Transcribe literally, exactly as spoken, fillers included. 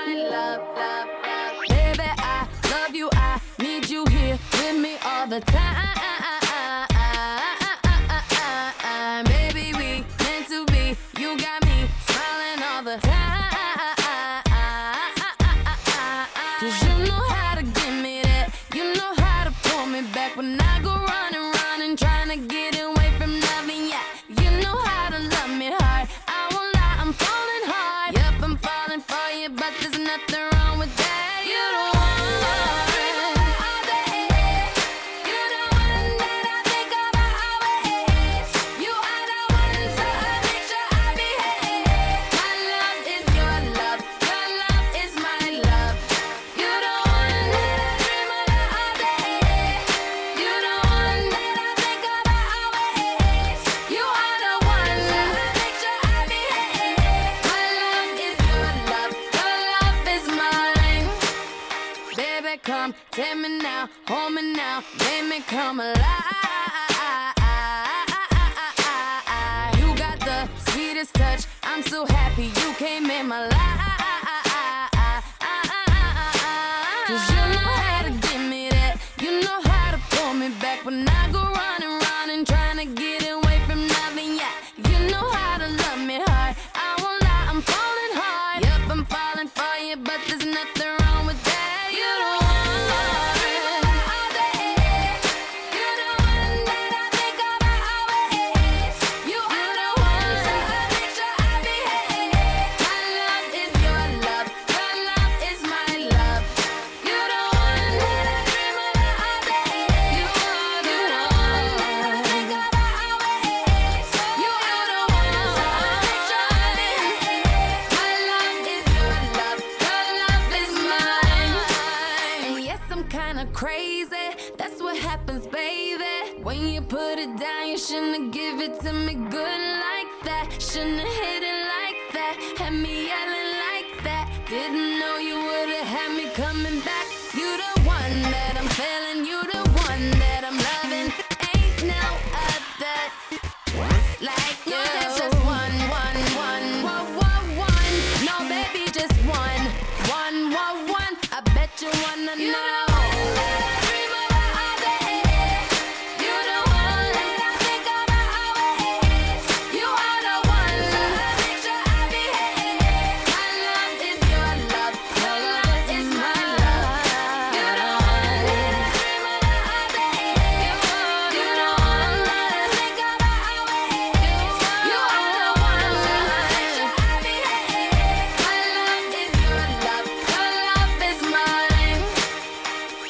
my love, love, love. Baby, I love you, I need you here with me all the time. Baby, we meant to be, you got me smiling all the time. Cause you know how to give me that, you know how to pull me back when I go running, running, trying to get away from loving ya. You know how to love me hard, I won't lie, I'm falling hard. Yup, I'm falling for you, but there's nothing wrong with that. You don't want love, all day. You the one that I think about always. You are the one, so I make sure I behave. My love is your love, your love is my love. You the one that I dream about all day. You the one that I think about always. You are the one, so I make sure I behave. My love is your love, your love is mine. Baby, come take me now, hold me now, make me come alive. You got the sweetest touch, I'm so happy you came in my life. Cause you know how to give me that, you know how to pull me back when I go running, running, trying to get away from loving ya. You know how to love me hard, I won't lie, I'm falling hard. Yup, I'm falling for you, but there's nothing wrong with that. You don't want love, all day. You the one that I think about always. You are the one, so I make sure I behave. My love is your love, your love is my love. You the one that I dream about all day. You are the one that I think about always. You are the one, so I make sure I behave. My love is your love, your love is mine. And yes, I'm kinda crazy, that's what happens, baby. When you put it down, you shouldn't give it to me good like that. Shouldn't have hit it like that, had me yelling like that. Didn't know you would've had me coming back.